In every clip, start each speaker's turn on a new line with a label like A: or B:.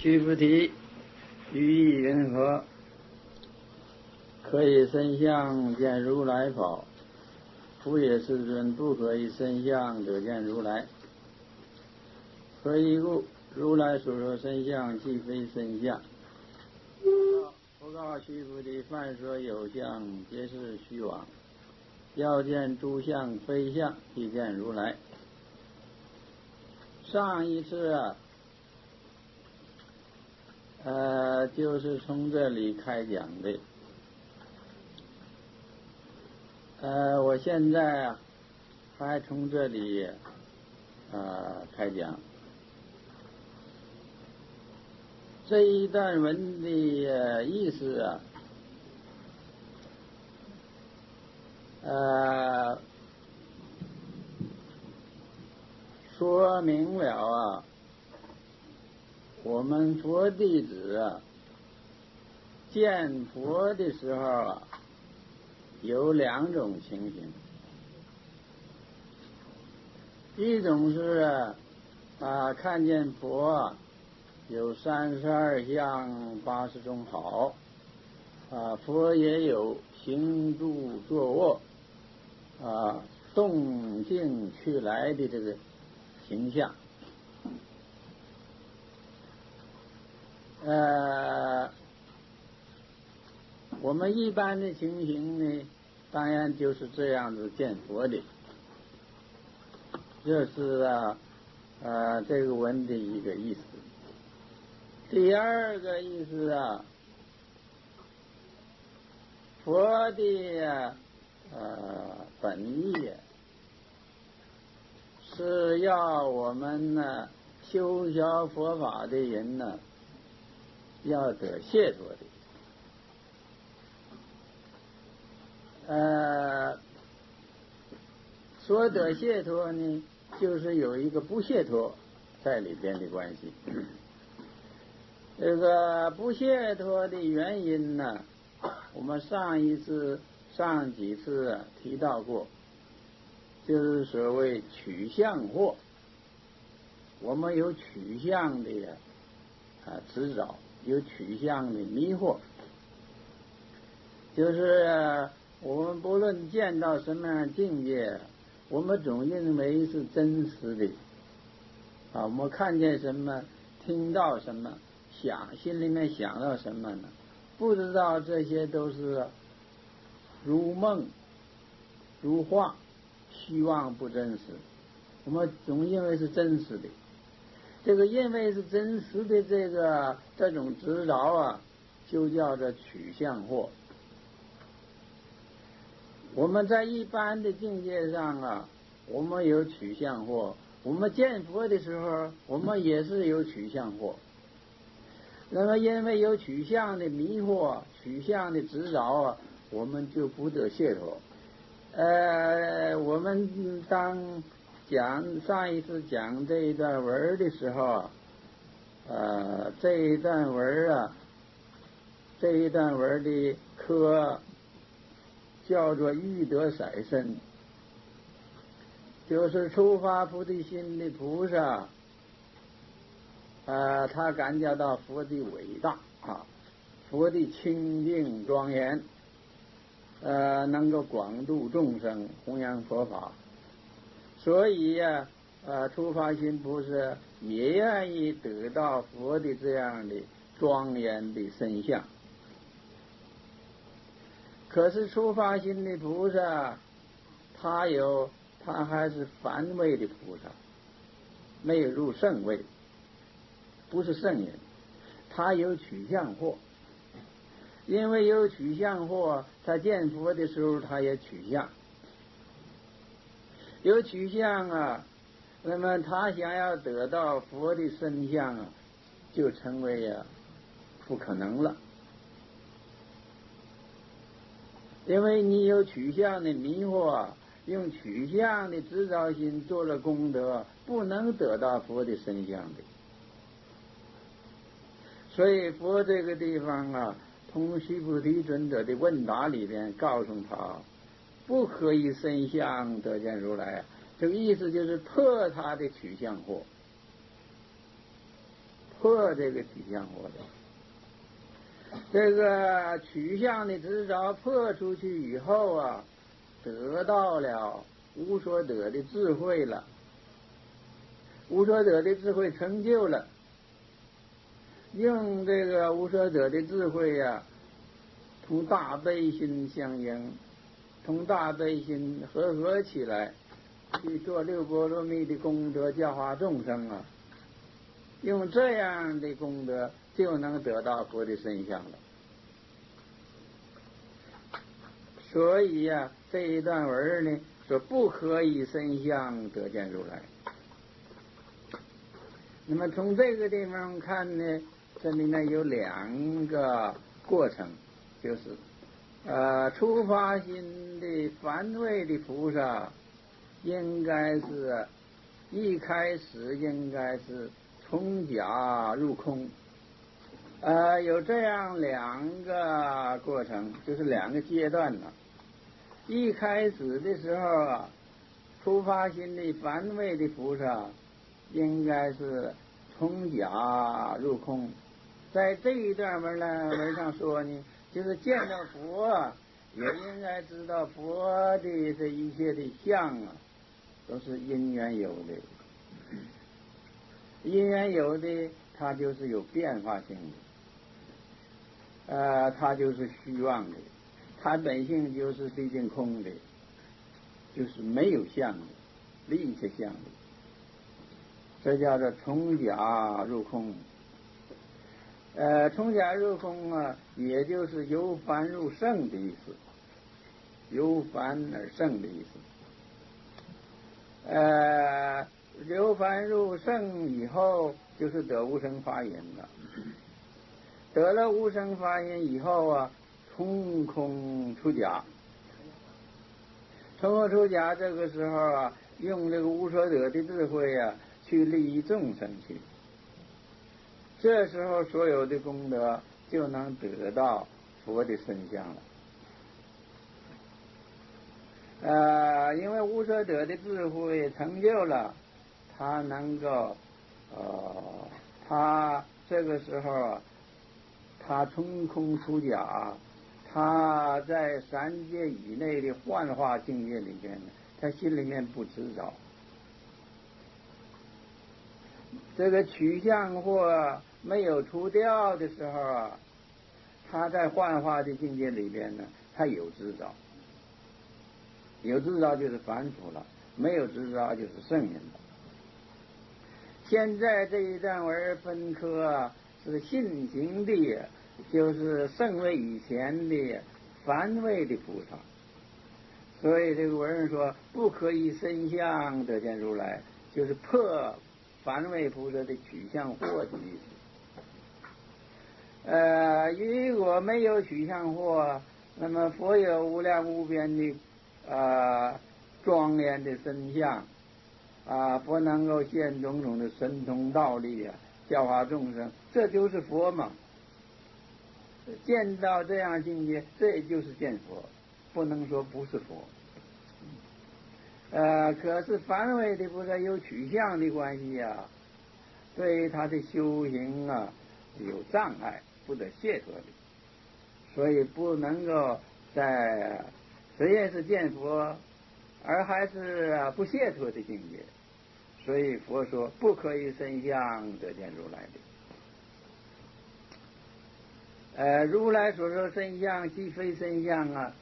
A: 须菩提，于意云何？可以身相见如来否？复也，世尊，不可以身相得见如来。何以故？如来所说身相，即非身相。不告须菩提，凡所有相，皆是虚妄。要见诸相非相，即见如来。上一次就是从这里开讲的。我现在还从这里开讲。这一段文的意思说明了我们佛弟子见佛的时候有两种情形。一种是看见佛有32相80种好，佛也有行住坐卧动静去来的这个形象。我们一般的情形呢，当然就是这样子见佛的。这是这个文的一个意思。第二个意思佛的本意是要我们修学佛法的人要得解脱的。说得解脱呢，就是有一个不解脱在里边的关系。这个不解脱的原因呢，我们上几次提到过，就是所谓取向惑。我们有取向的执着，有取向的迷惑，就是我们不论见到什么样的境界，我们总认为是真实的我们看见什么，听到什么，心里面想到什么呢？不知道这些都是如梦如幻，虚妄不真实。我们总认为是真实的。这个认为是真实的这种执着就叫做取向惑。我们在一般的境界上我们有取向惑。我们见佛的时候，我们也是有取向惑。那么因为有取向的迷惑，取向的执着我们就不得解脱。我们上一次讲这一段文的时候这一段文的科叫做欲得色身，就是触发菩提心的菩萨他感觉到佛的伟大佛的清净庄严，能够广度众生，弘扬佛法。所以触发心菩萨也愿意得到佛的这样的庄严的身相。可是触发心的菩萨他还是凡位的菩萨，没有入圣位，不是圣人。他有取向惑，因为有取向惑，他见佛的时候他也取向，有取向那么他想要得到佛的身相就成为不可能了。因为你有取向的迷惑，用取向的执着心做了功德，不能得到佛的身相的。所以佛这个地方从须菩提尊者的问答里边告诉他，不可以身相得见如来。这个意思就是破他的取向惑， 破这个取向惑的。这个取向的执着破出去以后啊，得到了无所得的智慧了，无所得的智慧成就了，用这个无所得的智慧呀，同大悲心相应，同大悲心合起来，去做六波罗蜜的功德，教化众生啊。用这样的功德，就能得到佛的身相了。所以呀，这一段文呢，说不可以身相得见如来。那么从这个地方看呢，这里呢有两个过程，就是初发心的凡位的菩萨，应该是一开始应该是从假入空，有这样两个过程，就是两个阶段呢。一开始的时候啊，初发心的凡位的菩萨，应该是从假入空。在这一段文上说呢，就是见到佛，也应该知道佛的这一切的相啊，都是因缘有的。因缘有的，它就是有变化性的，它就是虚妄的，它本性就是毕竟空的，就是没有相的，离切相的，这叫做从假入空。从假入空啊，也就是由凡入圣的意思，由凡而圣的意思。由凡入圣以后，就是得无生法忍了。得了无生法忍以后啊，从空出假。从空出假，这个时候啊，用这个无所得的智慧啊，去利益众生去。这时候所有的功德就能得到佛的身相了。因为无所得的智慧成就了，他能够，他这个时候啊，他从空出假，他在三界以内的幻化境界里边，他心里面不执着。这个取向惑没有除掉的时候啊，他在幻化的境界里边呢，他有执着，有执着就是凡夫了，没有执着就是圣人了。现在这一段文分科啊，是信行的，就是圣位以前的凡位的菩萨，所以这个文说不可以身相得见如来，就是破凡位菩萨的取向惑的意思。如果没有取向惑，那么佛有无量无边的庄严的身相佛能够现种种的神通道力教化众生，这就是佛嘛。见到这样境界，这就是见佛，不能说不是佛。可是凡位的菩萨有取向的关系对他的修行有障碍，不得解脱的，所以不能够在虽然是见佛，而还是不解脱的境界。所以佛说不可以身相得见如来的。如来所说身相即非身相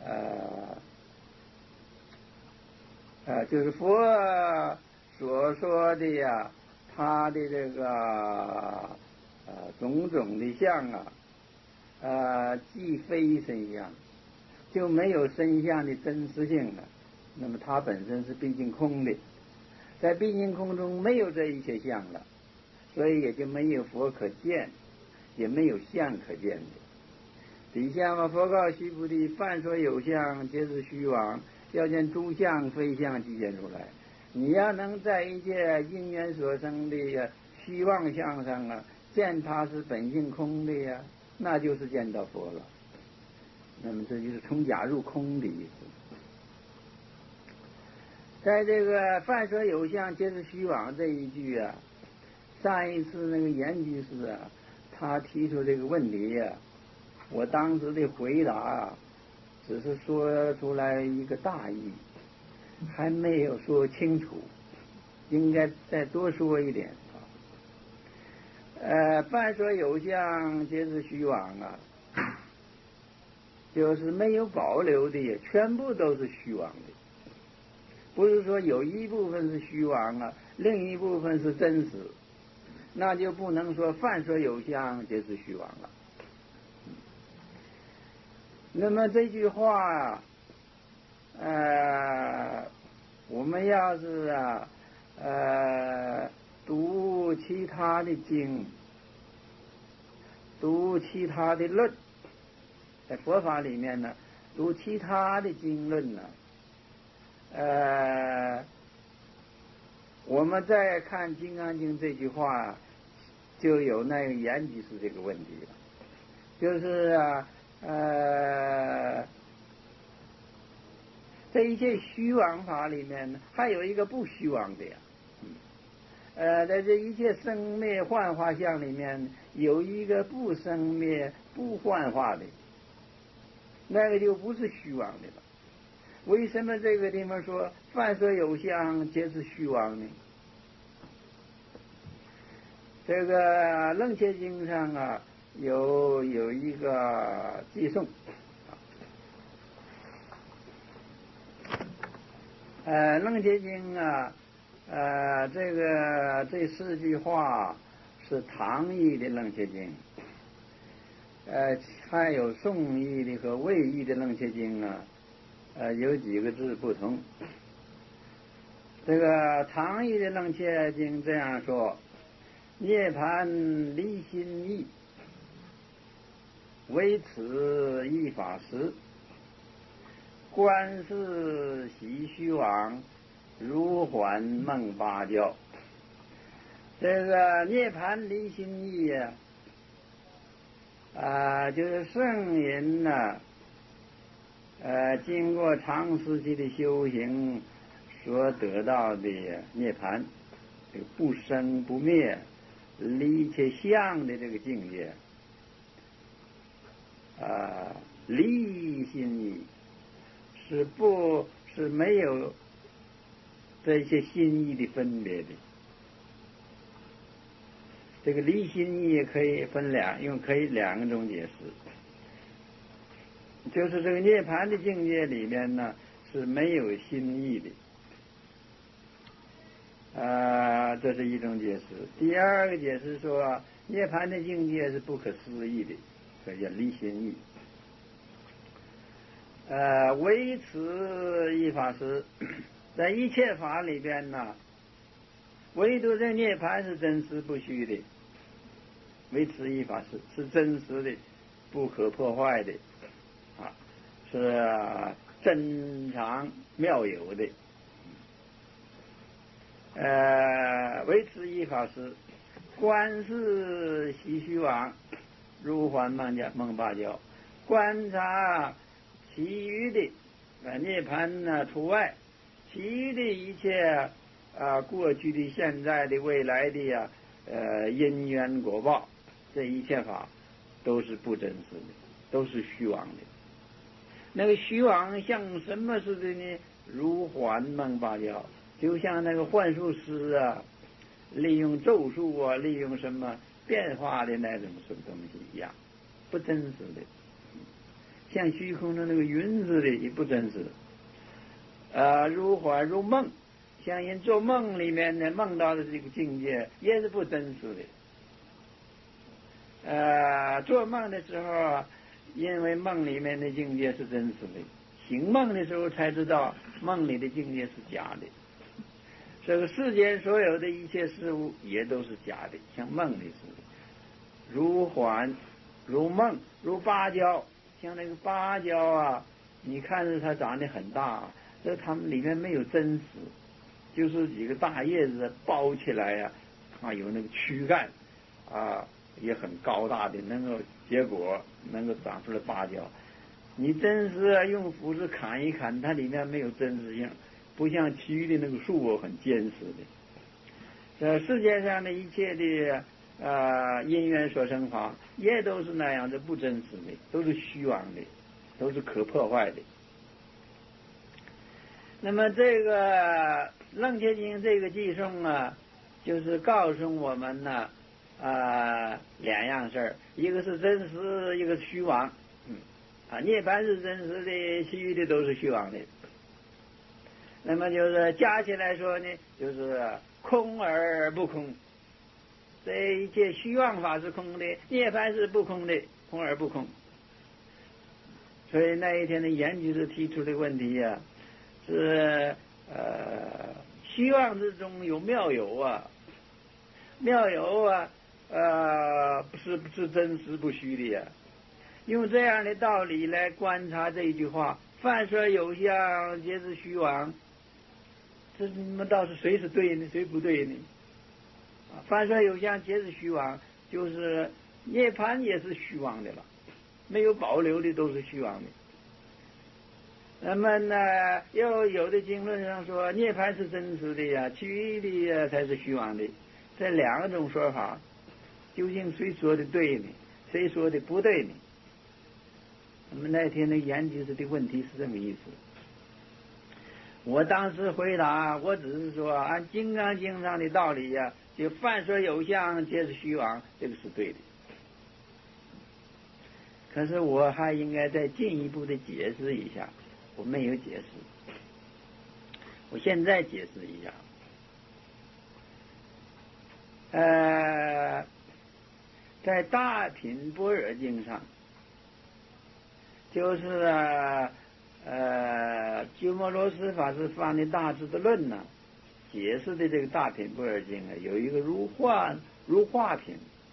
A: 就是佛所说的他的这个种种的相即非身相，就没有身相的真实性了。那么它本身是毕竟空的，在毕竟空中没有这一切相了，所以也就没有佛可见，也没有相可见的。底下佛告须菩提：凡所有相，皆是虚妄。要见诸相非相，即见如来。你要能在一切因缘所生的虚妄相上见它是本性空的那就是见到佛了。那么这就是从假入空的意思。在这个凡所有相皆是虚妄这一句上一次那个严居士啊，他提出这个问题呀，我当时的回答只是说出来一个大意，还没有说清楚，应该再多说一点。凡所有相，皆是虚妄啊，就是没有保留的，全部都是虚妄的。不是说有一部分是虚妄啊，另一部分是真实，那就不能说凡所有相，皆是虚妄了。那么这句话我们要是读其他的经，读其他的论，在佛法里面呢，读其他的经论呢，我们再看《金刚经》这句话，就有那个严居士这个问题了，就是这一切虚妄法里面呢，还有一个不虚妄的呀。在这一切生灭幻化相里面，有一个不生灭不幻化的，那个就不是虚妄的了。为什么这个地方说凡所有相，皆是虚妄呢？这个楞伽经上有一个偈颂，楞伽经这4句话是唐译的楞伽经，还有宋译的和魏译的楞伽经有几个字不同。这个唐译的楞伽经这样说：涅盘离心意，唯此一法时，观世习虚妄，如幻梦八教。这个涅盘离心意就是圣人经过长时期的修行所得到的涅盘，这个不生不灭、离一切相的这个境界，离心意是没有这些心意的分别的。这个离心意可以分可以2种解释，就是这个涅盘的境界里面呢是没有心意的，这是一种解释。第二个解释说涅盘的境界是不可思议的，所以叫离心意。唯此一法时，在一切法里边呢，唯独这涅盘是真实不虚的，唯此一法是真实的，不可破坏的，是真常妙有的。唯此一法时，观世习虚妄，如幻梦八教。观察其余的涅盘除外，其余的一切过去的、现在的、未来的因缘果报，这一切法都是不真实的，都是虚妄的。那个虚妄像什么似的呢？如幻梦八教，就像那个幻术师利用咒术利用什么变化的那种什么东西一样，不真实的。像虚空中那个云似的，也不真实。如幻如梦，像人做梦里面呢梦到的这个境界，也是不真实的。做梦的时候因为梦里面的境界是真实的，醒梦的时候才知道梦里的境界是假的。这个世间所有的一切事物也都是假的，像梦里似的。如幻如梦如芭蕉，像那个芭蕉你看着它长得很大，这它们里面没有真实，就是几个大叶子包起来有那个躯干也很高大的，能够结果，能够长出来芭蕉。你真是用斧子砍一砍，它里面没有真实性，不像其余的那个树很坚实的。 这世界上的一切的因缘所生法，也都是那样的不真实的，都是虚妄的，都是可破坏的。那么这个楞伽经这个偈颂啊，就是告诉我们呢两样事儿，一个是真实，一个是虚妄。涅槃是真实的，其余的都是虚妄的。那么就是加起来说呢，就是空而不空。这一切虚妄法是空的，涅槃是不空的，空而不空。所以那一天的研究是提出的问题啊，是虚妄之中有妙有啊，妙有啊，不是真实不虚的呀。用这样的道理来观察这一句话，凡说有相皆是虚妄，这么倒是谁是对呢？谁不对呢？凡说有相皆是虚妄，就是涅槃也是虚妄的了，没有保留的都是虚妄的。那么呢，又有的经论上说涅槃是真实的呀，其余的才是虚妄的。这两种说法，究竟谁说的对呢？谁说的不对呢？那么那天的研究的问题是这么意思。我当时回答，我只是说按《金刚经》上的道理呀，就凡说有相皆是虚妄，这个是对的。可是我还应该再进一步的解释一下，我没有解释，我现在解释一下。在大品般若经上，就是鸠摩罗什法师放的大智的论呢，解释的这个大品般若经啊，有一个如化品。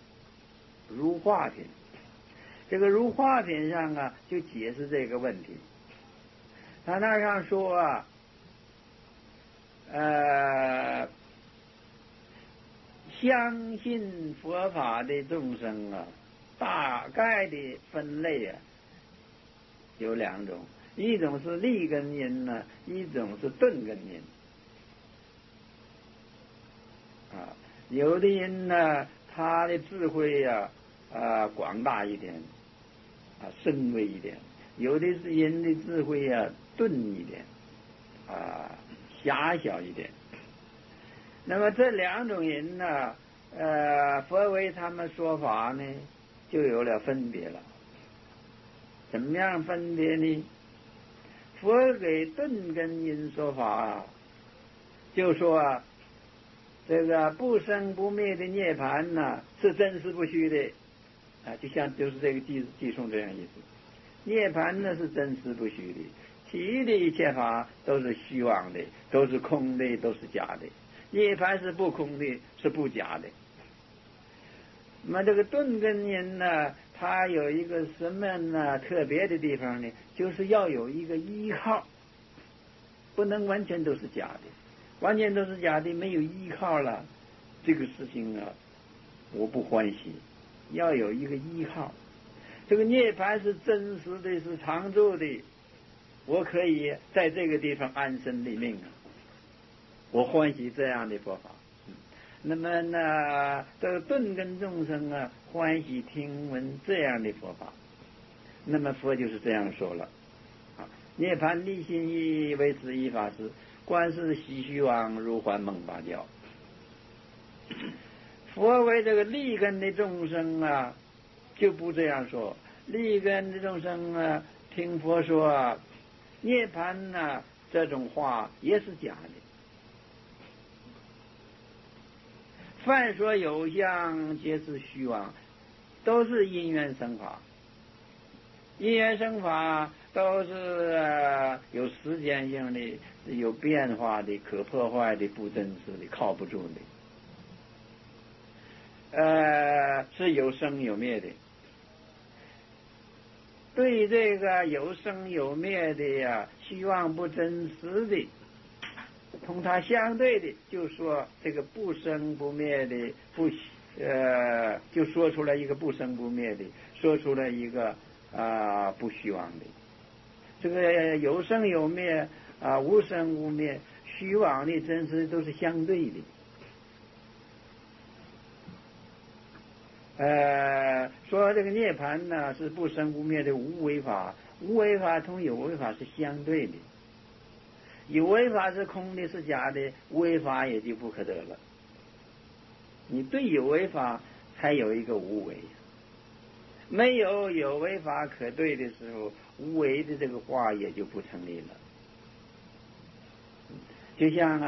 A: 这个如化品上啊，就解释这个问题。他那上说相信佛法的众生啊，大概的分类啊有两种，一种是立根因呢，一种是顿根因。有的人呢，他的智慧广大一点，深微一点；有的是人的智慧钝一点，狭小一点。那么这两种人呢，佛为他们说法呢，就有了分别了。怎么样分别呢？佛给顿根因说法就说这个不生不灭的涅槃呢，是真实不虚的就是这个偈颂这样意思。涅槃呢是真实不虚的，其余的一切法都是虚妄的，都是空的，都是假的。涅槃是不空的，是不假的。那么这个顿根因呢，它有一个什么呢特别的地方呢？就是要有一个依靠，不能完全都是假的。完全都是假的，没有依靠了，这个事情我不欢喜。要有一个依靠，这个涅槃是真实的，是常住的，我可以在这个地方安身立命我欢喜这样的佛法。那么呢，这个顿根众生欢喜听闻这样的佛法。那么佛就是这样说了涅槃立心意，为此一法师，观世习虚妄，如幻梦法教。佛为这个立根的众生就不这样说。立根的众生听佛说涅槃这种话也是假的。凡说有相皆是虚妄，都是因缘生法。因缘生法都是有时间性的，是有变化的，可破坏的，不真实的，靠不住的。是有生有灭的。对这个有生有灭的虚妄不真实的，同它相对的，就说这个不生不灭的，就说出来一个不生不灭的，说出来一个不虚妄的。这个有生有灭无生无灭，虚妄的真实都是相对的。 说这个涅槃呢是不生不灭的无为法，无为法同有为法是相对的，有为法是空的，是假的，无为法也就不可得了。你对有为法才有一个无为，没有有为法可对的时候，无为的这个话也就不成立了。就像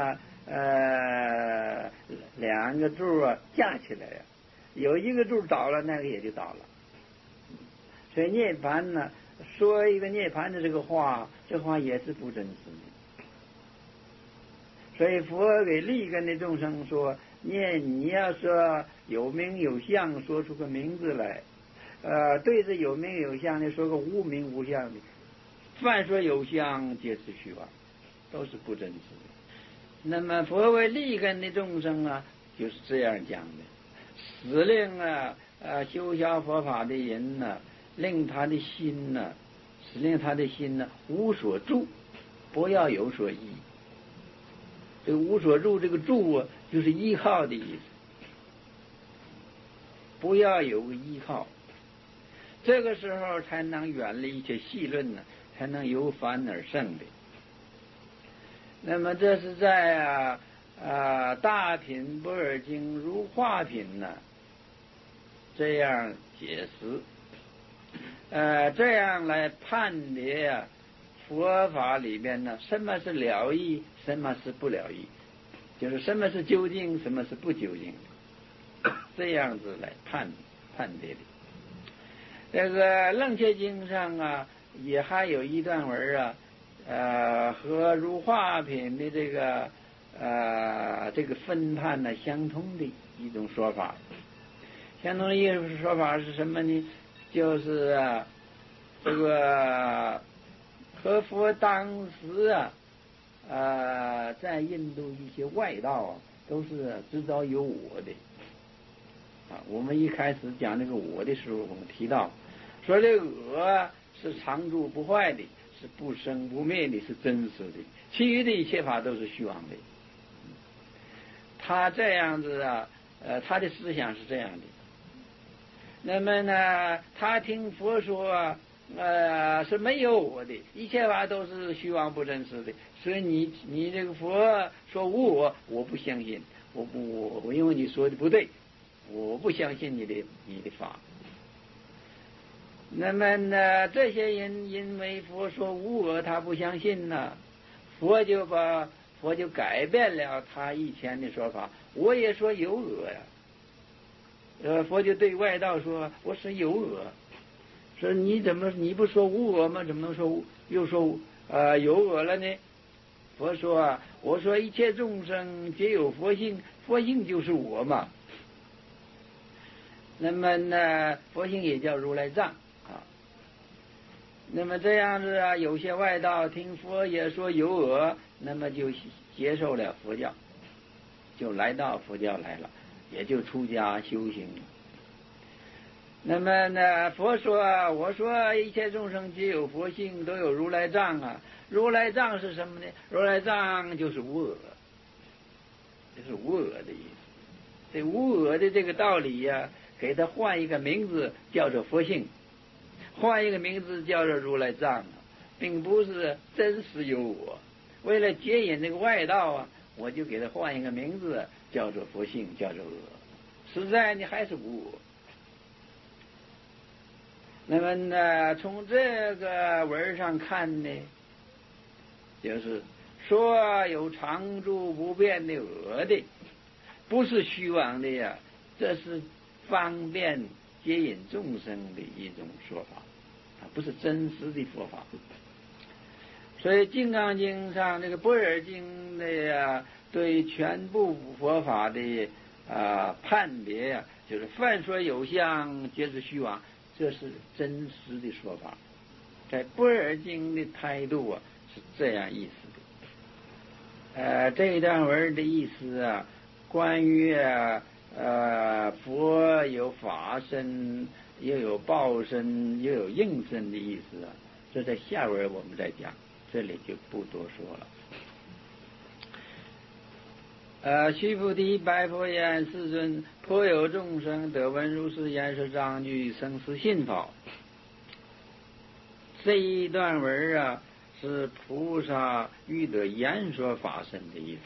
A: 两个柱架起来呀，有一个柱倒了，那个也就倒了。所以涅槃呢，说一个涅槃的这个话，这话也是不真实的。所以佛给立根的众生说，你要说有名有相，说出个名字来，对着有名有相的说个无名无相的，凡说有相皆是虚妄，都是不真实的。那么佛为立根的众生啊，就是这样讲的，使令修学佛法的人呢，令他的心呢，使令他的心呢无所住，不要有所依。这个无所住，这个住啊，就是依靠的意思，不要有个依靠，这个时候才能远离一切细论呢，才能由凡而胜的。那么这是在大品般若经如化品呢这样解释，这样来判别佛法里边呢，什么是了义，什么是不了义，就是什么是究竟，什么是不究竟，这样子来判别的。这个楞伽经上啊，也还有一段文啊，和如化品的这个分判呢相通的一种说法。相同的一种说法是什么呢？就是这个和佛当时在印度一些外道都是知道有我的。我们一开始讲那个我的时候，我们提到说这个我是常住不坏的，是不生不灭的，是真实的，其余的一切法都是虚妄的。他这样子他的思想是这样的。那么呢，他听佛说是没有我的，一切法都是虚妄不真实的，所以你这个佛说无我，我不相信，我因为你说的不对，我不相信你的法。那么呢，这些人因为佛说无我，他不相信呢，佛就改变了他以前的说法，我也说有我呀。佛就对外道说，我是有我，说你不说无我吗？怎么能说又说有我了呢？佛说我说一切众生皆有佛性，佛性就是我嘛。那么呢，佛性也叫如来藏啊。那么这样子有些外道听佛也说有我，那么就接受了佛教，就来到佛教来了，也就出家修行。那么呢，佛说我说一切众生皆有佛性，都有如来藏啊。如来藏是什么呢？如来藏就是无我，就是无我的意思。这无我的这个道理呀，给他换一个名字叫做佛性，换一个名字叫做如来藏，并不是真实有我。为了接引这个外道我就给他换一个名字叫做佛性，叫做我，实在你还是无我。那么呢，从这个文上看呢，就是说有常住不变的我的，不是虚妄的呀，这是方便接引众生的一种说法，不是真实的佛法。所以《金刚经》上这个般若经的对全部佛法的判别就是凡说有相皆是虚妄，这是真实的说法。在般若经的态度是这样意思的。这一段文的意思关于佛有法身，又有报身，又有应身的意思这在下文我们再讲，这里就不多说了。 须菩提白佛言：世尊，颇有众生得闻如是言说章句，生死信否？这一段文啊，是菩萨欲得言说法身的意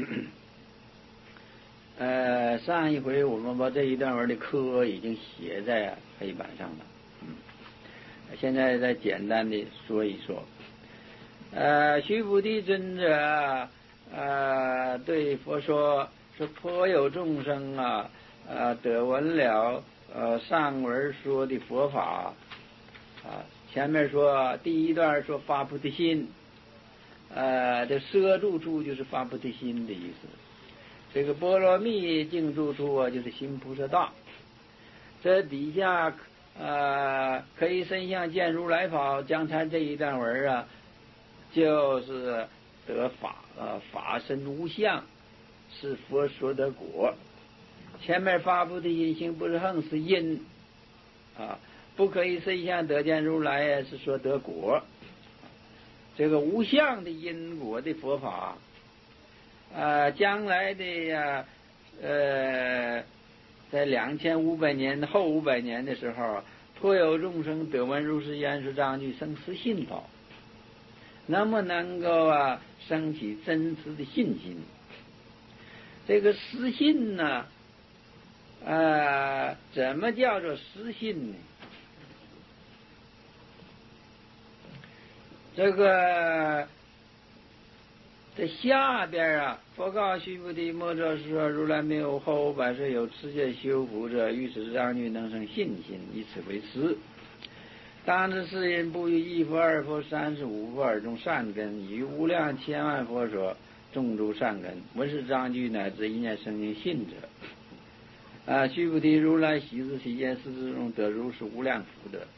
A: 思。上一回我们把这一段文的科已经写在黑板上了，现在再简单的说一说。须菩提尊者对佛说颇有众生得闻了上文说的佛法前面说第一段说发菩提心，这摄住处就是发菩提心的意思。这个波罗蜜净住处就是行菩萨道。这底下可以身相见如来法，将参这一段文就是得法身无相，是佛说的果。前面发菩提心行不是横是因不可以身相得见如来是说得果。这个无相的因果的佛法将来的在2500年后500年的时候，颇有众生得闻如是言说章句，生死信否？能不能够升起真实的信心？这个实信呢怎么叫做实信呢？这下边佛告须菩提：莫作是说，如来没有后500岁有持戒修福者，于此章句能生信心，以此为师。当知是因不于一佛二佛35佛而种善根，以无量千万佛所种诸善根，闻是章句乃至一念生净信者。须菩提，如来喜之其见，世之中得如是无量福德。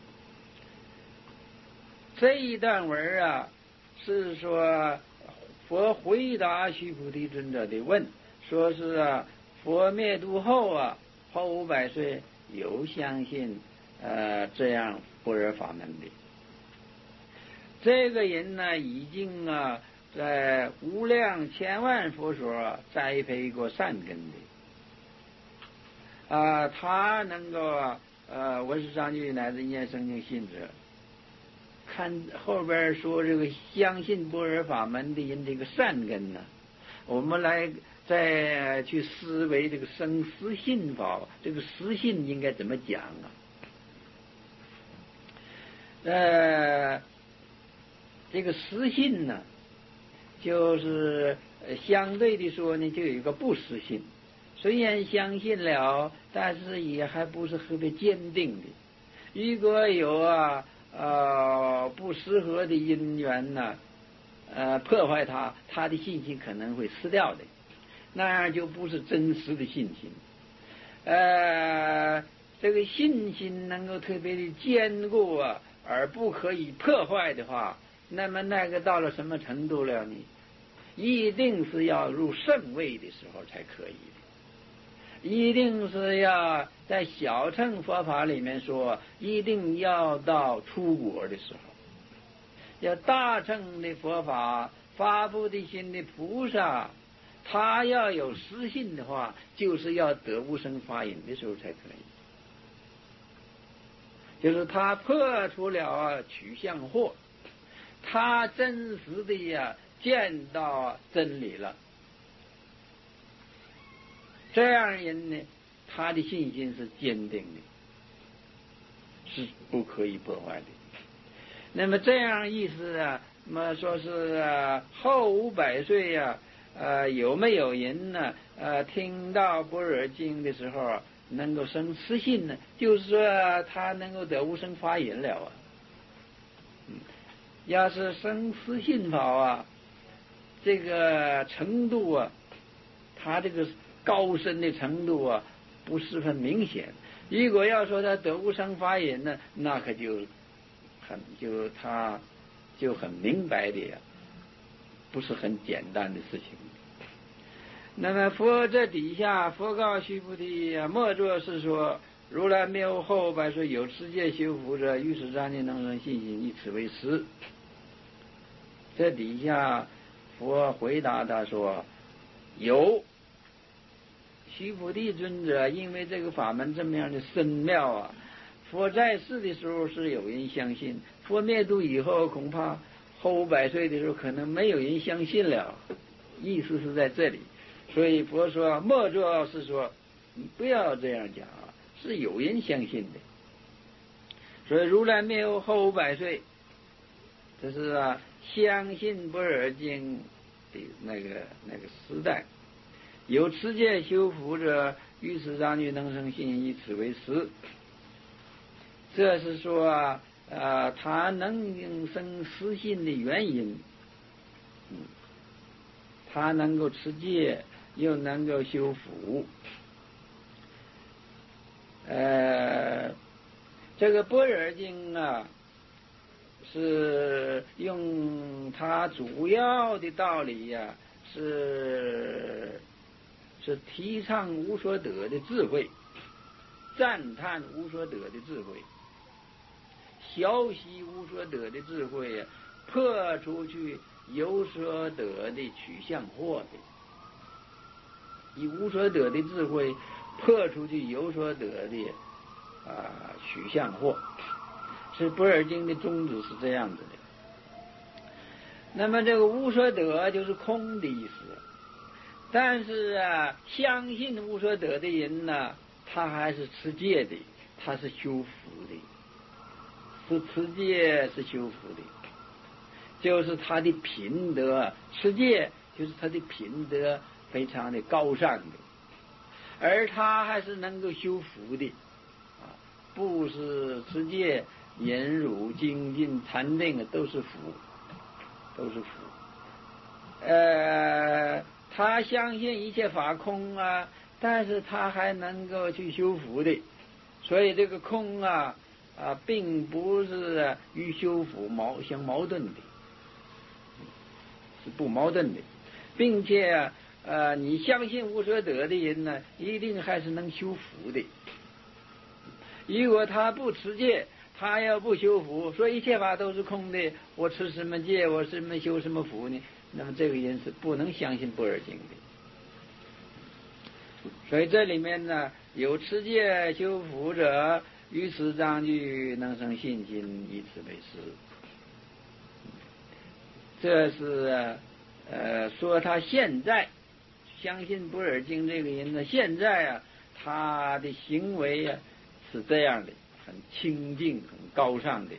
A: 这一段文是说佛回答须菩提尊者的问，说是佛灭度后后500岁有相信这样般若法门的这个人呢，已经在无量千万佛所栽培过善根的他能够闻是章句乃至一念生净信者。看后边说这个相信般若法门的人，这个善根呢，我们来再去思维这个生实信法，这个实信应该怎么讲这个实信呢，就是相对的说呢，就有一个不实信。虽然相信了，但是也还不是特别坚定的。如果有不适合的因缘破坏他的信心可能会失掉的，那样就不是真实的信心。这个信心能够特别的坚固而不可以破坏的话，那么那个到了什么程度了呢？一定是要入圣位的时候才可以的，一定是要在小乘佛法里面说，一定要到出国的时候。要大乘的佛法发菩提心的菩萨，他要有实信的话，就是要得无生法忍的时候才可以。就是他破除了取相惑，他真实的见到真理了，这样人呢，他的信心是坚定的，是不可以破坏的。那么这样意思那么说是后500岁有没有人呢听到般若经的时候能够生实信呢？就是说他能够得无生法忍了要是生实信法这个程度他这个高深的程度不十分明显。如果要说他得无生法忍呢，那可他就很明白的不是很简单的事情。那么佛这底下佛告须菩提莫作是说，如来灭后500岁有持戒修福者，于是章句能生信心，以此为师。这底下佛回答他说有须菩提尊者，因为这个法门这么样的深妙啊，佛在世的时候是有人相信，佛灭度以后，恐怕后500岁的时候，可能没有人相信了。意思是在这里，所以佛说，莫作是说，你不要这样讲啊，是有人相信的。所以如来灭后500岁，这是相信般若经的那个时代。有持戒修福者，于此让女能生信，以此为实。这是说他能生实信的原因。他能够持戒，又能够修福。这个般若经啊，是用它主要的道理呀，是提倡无所得的智慧，赞叹无所得的智慧，消息无所得的智慧呀，破出去有所得的取向惑的，以无所得的智慧破出去有所得的取向惑，是般若经的宗旨是这样子的。那么这个无所得就是空的意思，但是相信无所得的人呢，他还是持戒的，他是修福的，是持戒是修福的，就是他的品德，持戒就是他的品德非常的高尚的，而他还是能够修福的布施持戒忍辱精进禅定都是福，都是福。他相信一切法空啊，但是他还能够去修福的，所以这个空并不是与修福相矛盾的，是不矛盾的，并且你相信无所得的人呢，一定还是能修福的。如果他不持戒，他要不修福，说一切法都是空的，我持什么戒，我什么修什么福呢？那么这个人是不能相信般若经的。所以这里面呢，有持戒修福者，于此章句能生信心，以此为实。这是说他现在相信般若经这个人呢，现在他的行为是这样的，很清净很高尚的。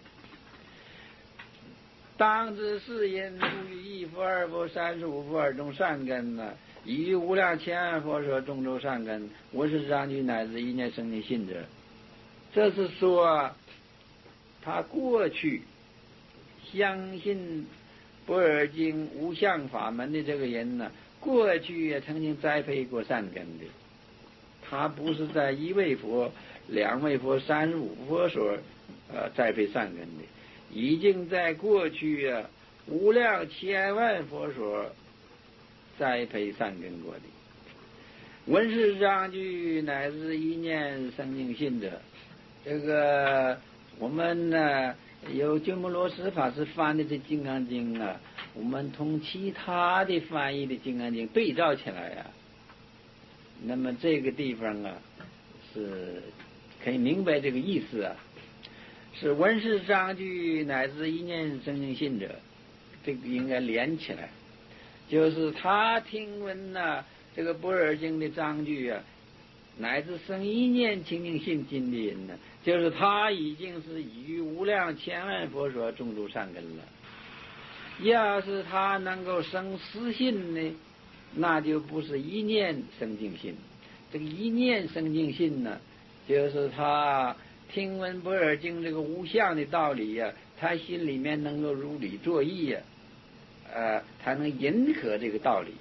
A: 当知是因无于一佛二佛35佛而种善根呢，以于无量千万佛所种种善根，我是章句乃至一念生的信者。这是说他过去相信般若经无相法门的这个人呢，过去也曾经栽培过善根的。他不是在一位佛、2位佛、35佛所栽培善根的，已经在过去无量千万佛所栽培善根过的。闻是章句乃至一念生净信者，这个我们呢有鸠摩罗什法师翻的这《金刚经》我们同其他的翻译的《金刚经》对照起来那么这个地方是可以明白这个意思是闻是章句乃至一念生净信者，这个应该连起来，就是他听闻这个般若经的章句乃至生一念清净信心的人呢，就是他已经是于无量千万佛所种种善根了。要是他能够生实信呢，那就不是一念生净信。这个一念生净信呢，就是他听闻般若经这个无相的道理他心里面能够如理作意他能迎合这个道理，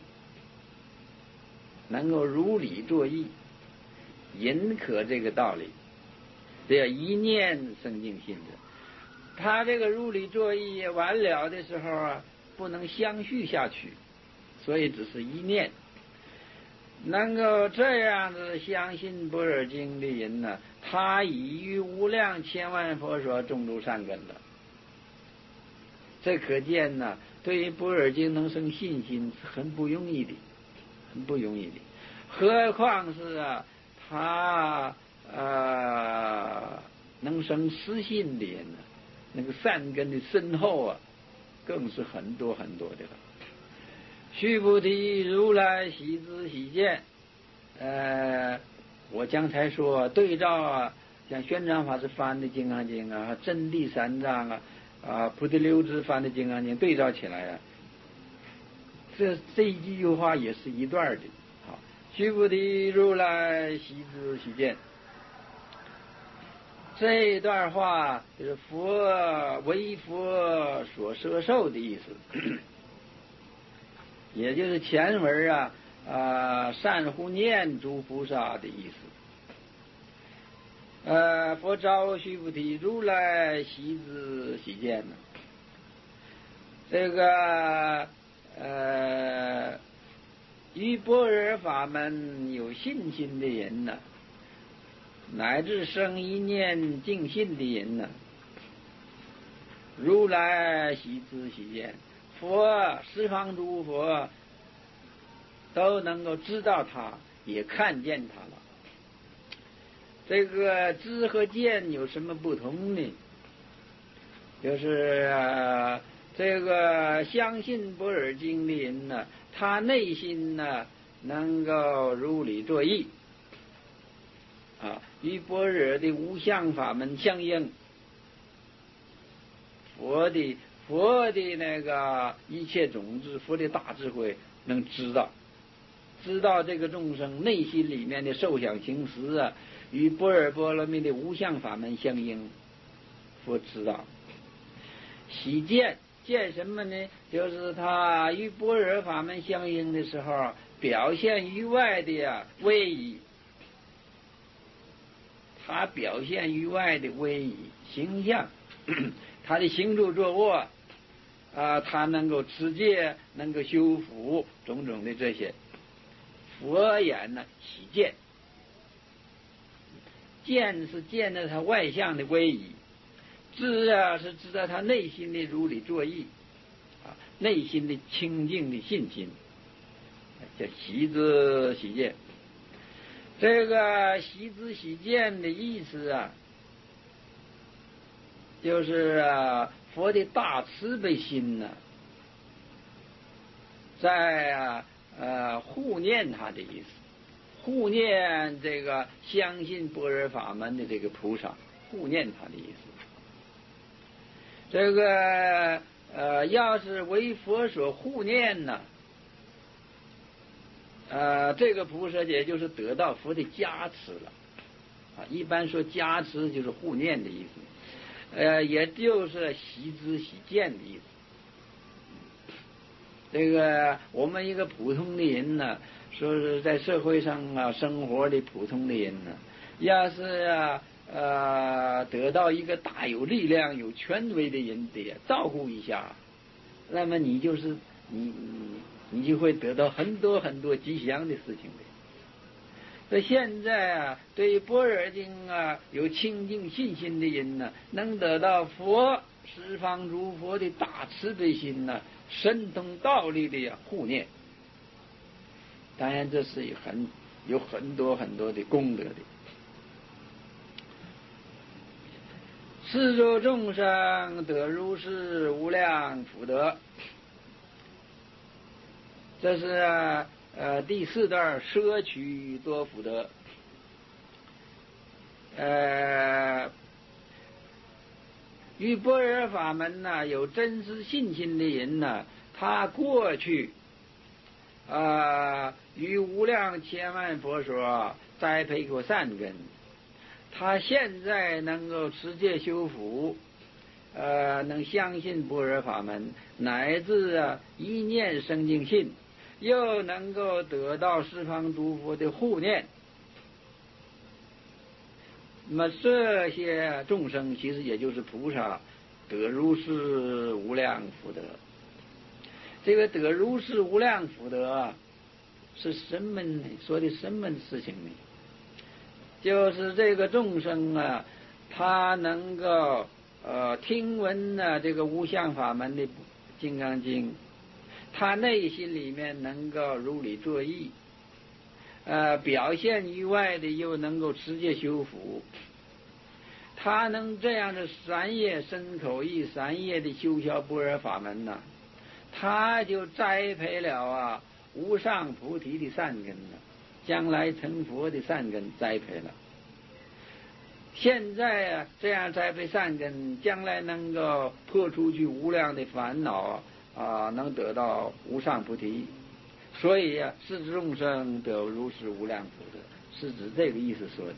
A: 能够如理作意迎合这个道理，这叫一念生净信者。他这个如理作意完了的时候不能相续下去，所以只是一念。能够这样子相信般若经的人呢，他已于无量千万佛所种种善根了。这可见对于般若经能生信心是很不容易的， 很不容易的。何况是他能生实心的人呢，那个善根的深厚更是很多很多的了。须菩提，如来悉知悉见。我刚才说对照像玄奘法师翻的《金刚经》真谛三藏菩提流支翻的《金刚经》对照起来这一句话也是一段的。好，须菩提，如来悉知悉见。这一段话就是为佛所摄受的意思，也就是前文善护念诸菩萨的意思。佛召须菩提，如来悉知悉见呢。这个于般若法门有信心的人呢，乃至生一念净信的人呢，如来悉知悉见，佛十方诸佛都能够知道他，也看见他了。这个知和见有什么不同呢？就是这个相信般若经的人呢，他内心呢能够如理作意与般若的无相法门相应，佛的那个一切种子，佛的大智慧能知道这个众生内心里面的受想行识与般若波罗蜜的无相法门相应，佛知道。悉见什么呢？就是他与般若法门相应的时候，表现于外的威仪，他表现于外的威仪形象，他的行住坐卧他能够持戒，能够修福，种种的这些，佛眼呢悉见。见是见到他外向的威仪，知是知道他内心的如理作意内心的清净的信心，叫悉知悉见。这个悉知悉见的意思就是佛的大慈悲心呢，在护念他的意思，护念这个相信般若法门的这个菩萨，护念他的意思。这个要是为佛所护念呢，这个菩萨也就是得到佛的加持了一般说加持就是护念的意思，也就是悉知悉见的意思。这个我们一个普通的人呢，说是在社会上生活的普通的人呢，要是得到一个大有力量、有权威的人的照顾一下，那么你就是你就会得到很多很多吉祥的事情的。所以现在对于般若经有清净信心的人呢，能得到佛十方诸佛的大慈悲心呢，神通道力的护念。当然这是有很多很多的功德的。世诸众生得如是无量福德，这是第四段摄取多福德。与般若法门呢有真实信心的人呢，他过去与无量千万佛所栽培过善根，他现在能够持戒修福，能相信般若法门，乃至一念生净信，又能够得到十方诸佛的护念。那么这些众生其实也就是菩萨，得如是无量福德。这个得如是无量福德是什么呢？说的什么事情呢？就是这个众生他能够听闻这个无相法门的金刚经，他内心里面能够如理作意， 表现于外的又能够直接修复。他能这样的三业身口意三业的修销般若法门呢，他就栽培了无上菩提的善根了，将来成佛的善根栽培了。现在这样栽培善根，将来能够破除去无量的烦恼能得到无上菩提。所以世众生得如是无量福德，是指这个意思说的。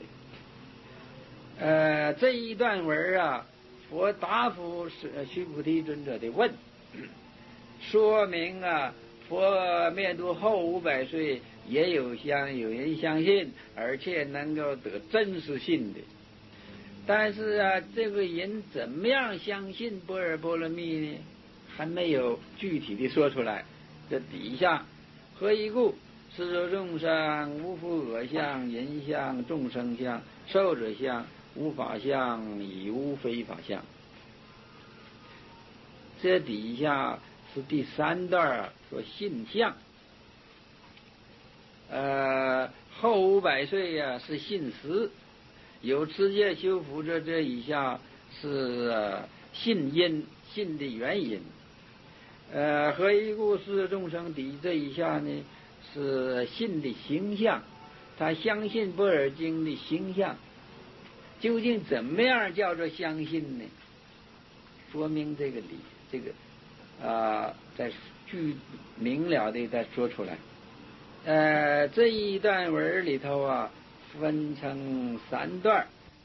A: 这一段文佛答复须菩提尊者的问，说明佛灭度后500岁也有人相信，而且能够得真实性的。但是这个人怎么样相信般若波罗蜜呢？还没有具体的说出来。这底下何以故？世俗众生无复我相、人相、众生相、寿者相、无法相，以无非法相。这底下是第3段说性相。后500岁是性实，有持戒修福者，这以下是性因，性的原因。何以故？世众生底这一下呢是性的形象，他相信般若经的形象。究竟怎么样叫做相信呢？说明这个理，这个再具明了的再说出来。这一段文里头分成3段。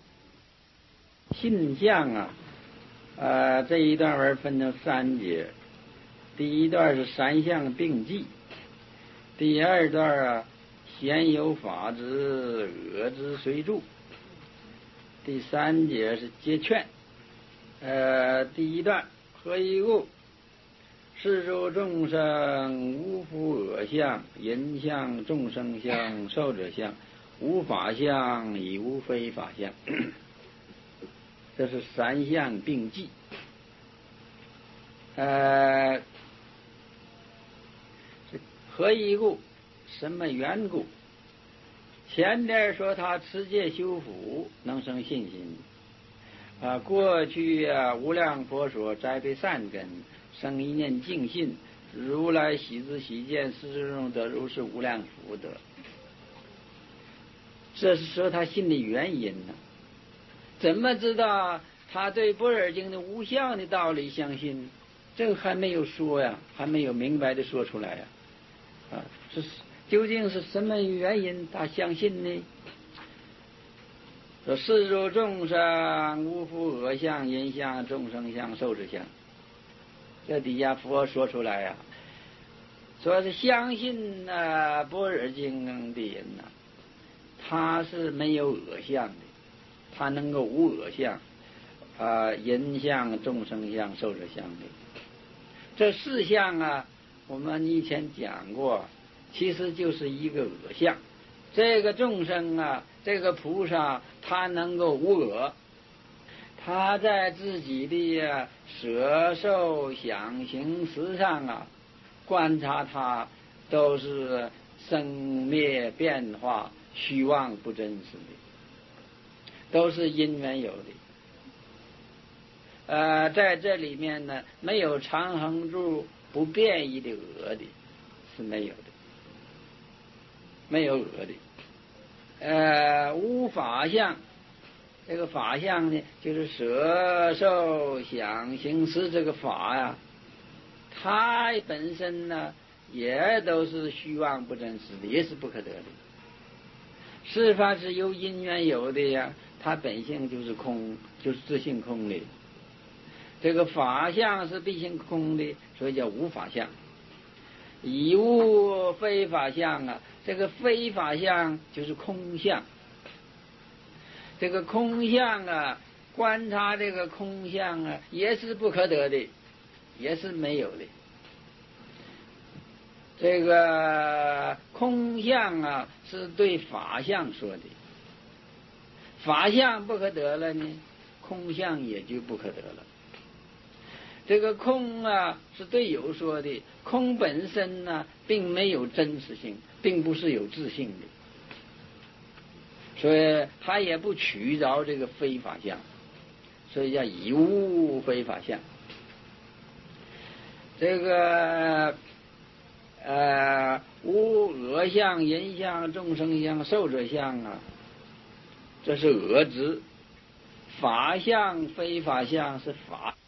A: 性相这一段文分成3节。第一段是3相并济，第2段闲有法之，恶之随住，第3节是接劝。第一段何以故？世诸众生无复我相、人相、众生相、寿者相、无法相，以无非法相。这是3相并济。何以故？什么缘故？前边说他持戒修福能生信心。过去无量佛所栽培善根，生一念净信，如来喜之喜见，世众得如是无量福德。这是说他信的原因呢。怎么知道他对般若经的无相的道理相信？这个还没有说呀，还没有明白的说出来呀。究竟是什么原因他相信呢？说世诸众生无复我相、人相、众生相、寿者相。这底下佛说出来说是相信般若经的人他是没有我相的，他能够无我相人相、众生相、寿者相的。这4相我们以前讲过，其实就是一个我相。这个众生这个菩萨他能够无我，他在自己的舍受想行识上观察他都是生灭变化，虚妄不真实的，都是因缘有的。在这里面呢，没有常恒住不变异的我的，是没有的，没有我的。无法相，这个法相呢，就是舍受想行识这个法它本身呢也都是虚妄不真实的，也是不可得的。事法是由因缘有的它本性就是空，就是自性空的。这个法相是必性空的，所以叫无法相。以无非法相这个非法相就是空相。这个空相观察这个空相也是不可得的，也是没有的。这个空相是对法相说的，法相不可得了呢，空相也就不可得了。这个空是对有说的，空本身并没有真实性，并不是有自性的。 所以他也不取着这个非法相，所以叫以无非法相。这个无恶相、淫相、众生相、寿者相啊，这是恶知。法相非法相是法。